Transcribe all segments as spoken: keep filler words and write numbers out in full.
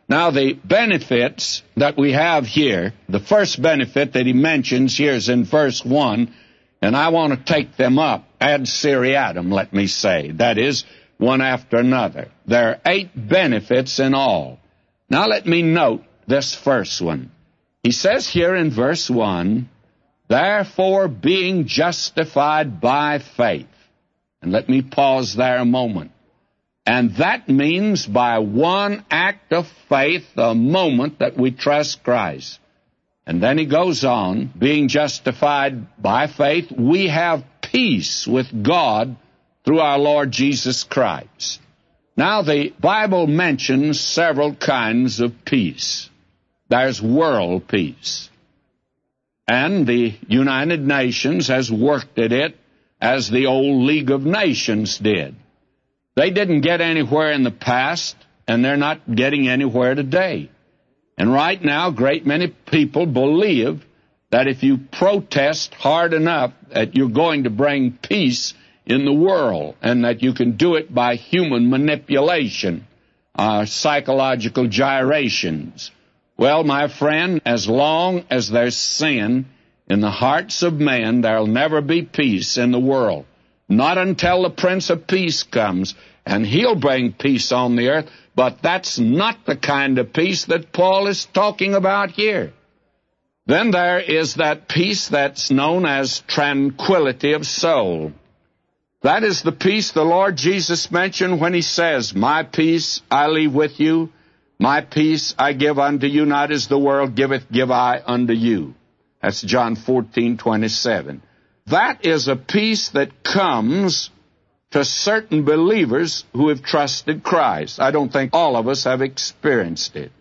Now, the benefits that we have here, the first benefit that he mentions here is in verse one, and I want to take them up ad seriatim, let me say. That is, one after another. There are eight benefits in all. Now, let me note this first one. He says here in verse one, therefore being justified by faith. And let me pause there a moment. And that means by one act of faith, the moment that we trust Christ. And then he goes on, being justified by faith, we have peace with God through our Lord Jesus Christ. Now, the Bible mentions several kinds of peace. There's world peace. And the United Nations has worked at it as the old League of Nations did. They didn't get anywhere in the past, and they're not getting anywhere today. And right now, a great many people believe that if you protest hard enough, that you're going to bring peace in the world, and that you can do it by human manipulation, uh, psychological gyrations. Well, my friend, as long as there's sin in the hearts of men, there'll never be peace in the world. Not until the Prince of Peace comes, and he'll bring peace on the earth, but that's not the kind of peace that Paul is talking about here. Then there is that peace that's known as tranquility of soul. That is the peace the Lord Jesus mentioned when he says, my peace I leave with you, my peace I give unto you, not as the world giveth, give I unto you. That's John fourteen twenty-seven. That is a peace that comes to certain believers who have trusted Christ. I don't think all of us have experienced it.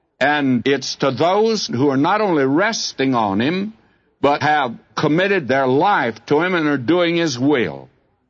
And it's to those who are not only resting on him, but have committed their life to him and are doing his will.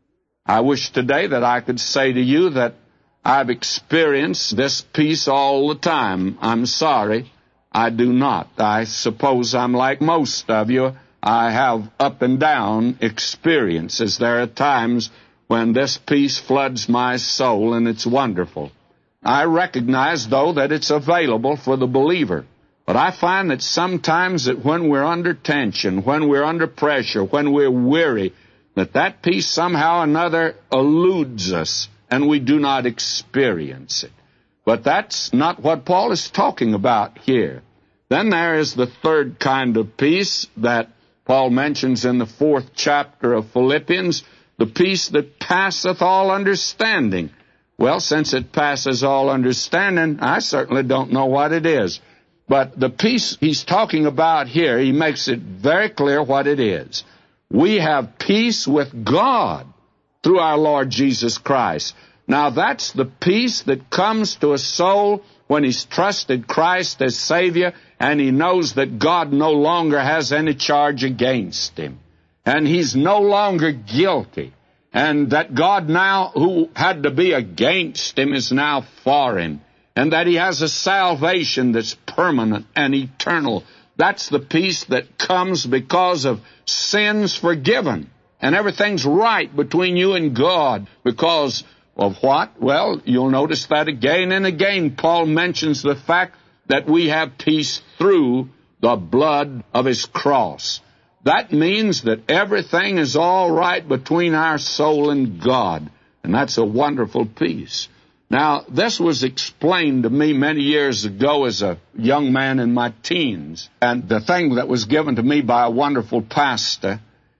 I wish today that I could say to you that I've experienced this peace all the time. I'm sorry, I do not. I suppose I'm like most of you. I have up and down experiences. There are times when this peace floods my soul, and it's wonderful. I recognize, though, that it's available for the believer. But I find that sometimes that when we're under tension, when we're under pressure, when we're weary, that that peace somehow or another eludes us, and we do not experience it. But that's not what Paul is talking about here. Then there is the third kind of peace that Paul mentions in the fourth chapter of Philippians, the peace that passeth all understanding. Well, since it passes all understanding, I certainly don't know what it is. But the peace he's talking about here, he makes it very clear what it is. We have peace with God through our Lord Jesus Christ. Now, that's the peace that comes to a soul when he's trusted Christ as Savior, and he knows that God no longer has any charge against him, and he's no longer guilty, and that God now, who had to be against him, is now for him, and that he has a salvation that's permanent and eternal. That's the peace that comes because of sins forgiven, and everything's right between you and God because of what? Well, you'll notice that again and again. Paul mentions the fact that we have peace through the blood of his cross. That means that everything is all right between our soul and God, and that's a wonderful peace. Now, this was explained to me many years ago as a young man in my teens, and the thing that was given to me by a wonderful pastor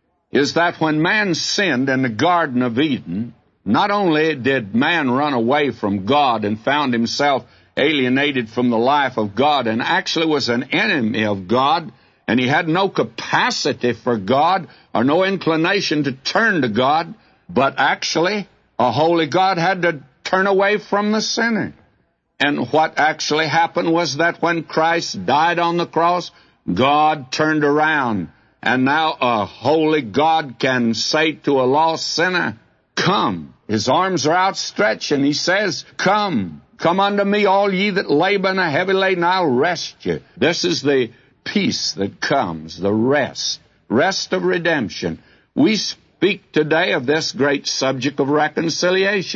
is that when man sinned in the Garden of Eden, not only did man run away from God and found himself alienated from the life of God and actually was an enemy of God, and he had no capacity for God or no inclination to turn to God, but actually a holy God had to turn away from the sinner. And what actually happened was that when Christ died on the cross, God turned around, and now a holy God can say to a lost sinner, come. His arms are outstretched, and he says, come, come unto me, all ye that labor and are heavy laden, I'll rest you. This is the peace that comes, the rest, rest of redemption. We speak today of this great subject of reconciliation.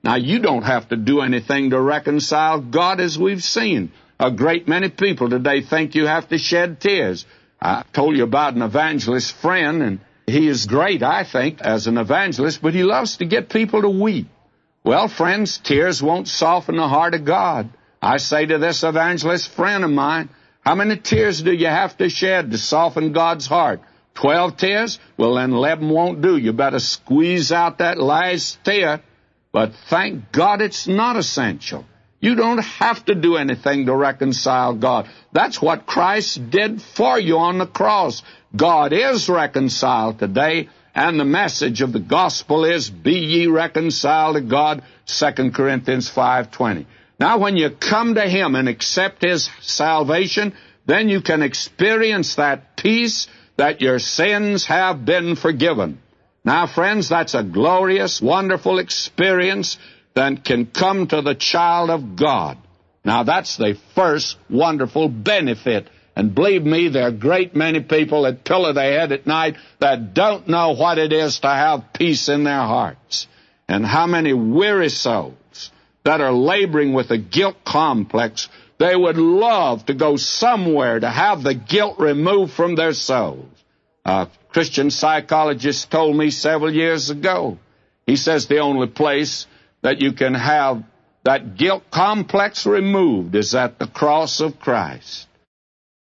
Now, you don't have to do anything to reconcile God, as we've seen. A great many people today think you have to shed tears. I told you about an evangelist friend, and he is great, I think, as an evangelist, but he loves to get people to weep. Well, friends, tears won't soften the heart of God. I say to this evangelist friend of mine, how many tears do you have to shed to soften God's heart? Twelve tears? Well, then eleven won't do. You better squeeze out that last tear. But thank God it's not essential. You don't have to do anything to reconcile God. That's what Christ did for you on the cross. God is reconciled today, and the message of the gospel is, be ye reconciled to God, Second Corinthians five twenty. Now, when you come to Him and accept His salvation, then you can experience that peace that your sins have been forgiven. Now, friends, that's a glorious, wonderful experience that can come to the child of God. Now, that's the first wonderful benefit. And believe me, there are a great many people that pillow their head at night that don't know what it is to have peace in their hearts. And how many weary souls that are laboring with a guilt complex, they would love to go somewhere to have the guilt removed from their souls. A Christian psychologist told me several years ago, he says the only place that you can have that guilt complex removed is at the cross of Christ.